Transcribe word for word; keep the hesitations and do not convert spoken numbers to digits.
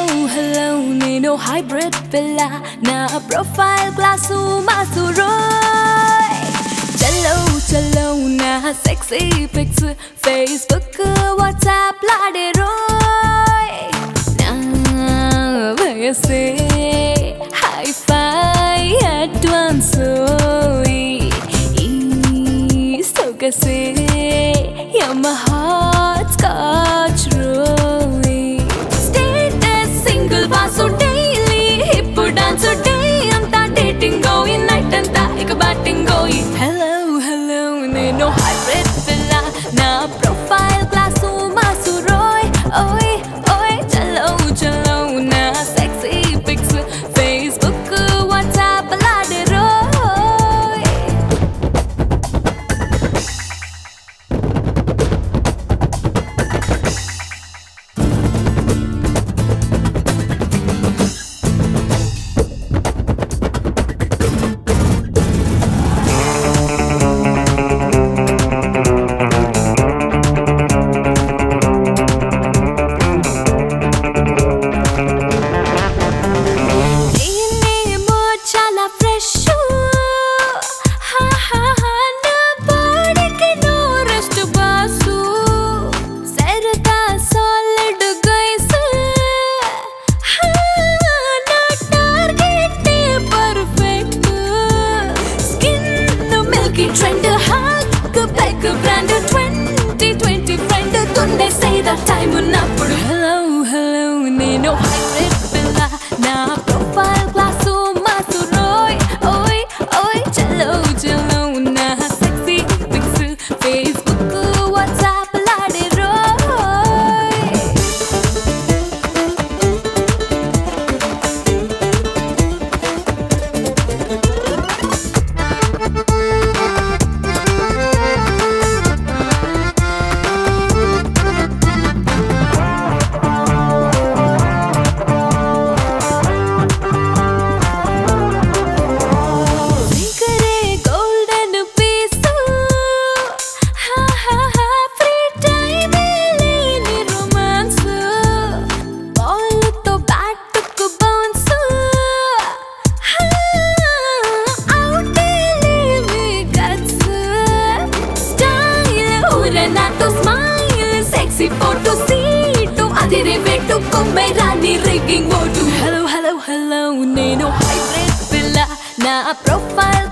hello neno hybrid villa na profile glass masu roy chalo chalo na sexy pics Facebook WhatsApp lade roy na vayase hi-fi advance oi ee sogase Yamaha scotch roy status single vaso daily hip dance day anta dating going night anta ek batting going hello hello neno hybrid villa na profile glass masu roy oi oi chalo chalo na sexy pics Facebook WhatsApp lade roy Trend hug bag brand twenty twenty friend tunde say that time unappudu hello hello neno hybrid villa na profile glass masu roy oi oi chalo chalo na sexy pics Facebook WhatsApp lade roy photo seat adire vettu komme rani rigging votu hello hello hello neno hybrid villa na profile